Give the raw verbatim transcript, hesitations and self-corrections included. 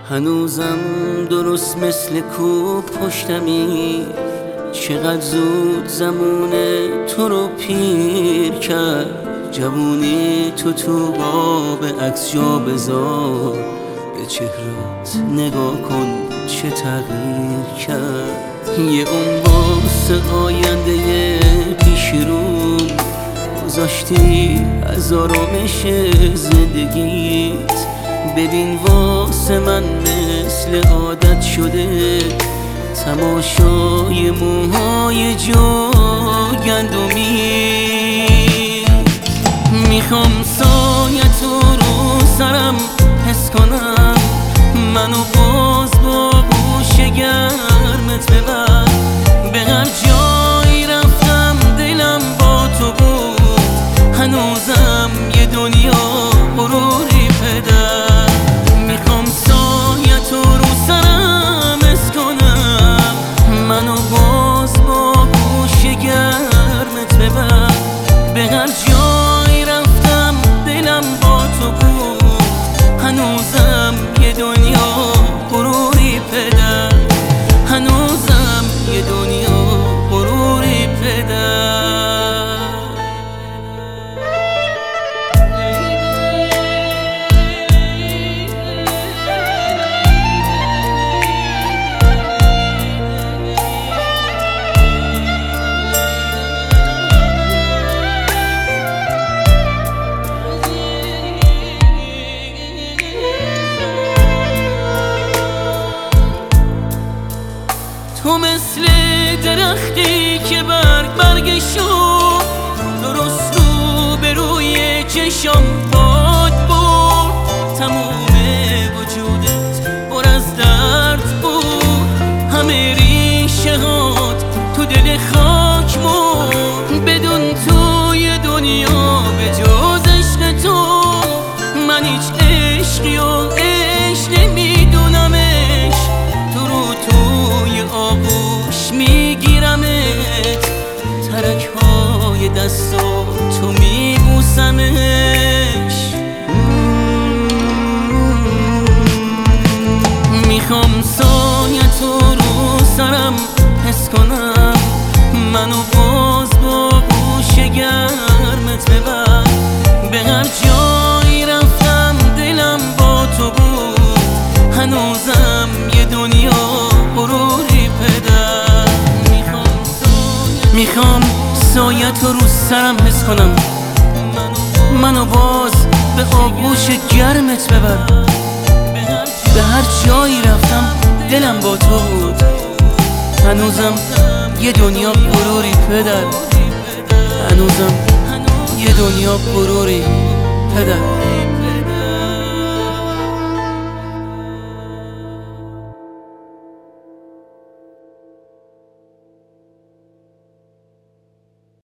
هنوزم درست مثل کوه پشتمی، چقدر زود زمون تو رو پیر کرد. جوونی تو تو قاب عکس جا بذار، به چهرت نگاه کن چه تغییر کرد. یه اون واسه آینده پیش رو گذاشتی از آرامش زندگیت. ببین واسه من مثل عادت شده تماشای موهای جو گندمی. میخوام سایت رو سرم حس کنم، منو باز با گوش گرمت ببر. به هر جایی رفتم دلم با تو بود، هنوزم یه دنیا غروری پدر. میخوام سایت رو سرم حس کنم، منو باز با گوش گرمت ببر. به هر جایی رفتم دلم با تو بود، هنوزم یه دنیا غروری پدر. هنوزم یه دنیا غروری پدر. تو مثل درختی که برگ برگشو، درست رو به روی چشم باد برد. تموم وجودت پر از درد بود، همه ریشه هات تو دل خاک مرد. بدون توی دنیا به جز عشق تو من هیچ عشقی و عشق نمیدونمش. تو رو توی آغوش میگیرمت، ترک های دستا تو میبوسمش. میخوام سایت رو سرم حس کنم، منو باز با گوش گرمت ببر. به هر جایی رفتم دلم با تو بود، هنوزم یه دنیا غروری پدر. میخوام سایت رو سرم حس کنم، منو باز به آغوش گرمت ببر. به هر جایی رفتم دلم با تو بود، هنوزم یه دنیا غروری پدر. هنوزم یه دنیا غروری پدر.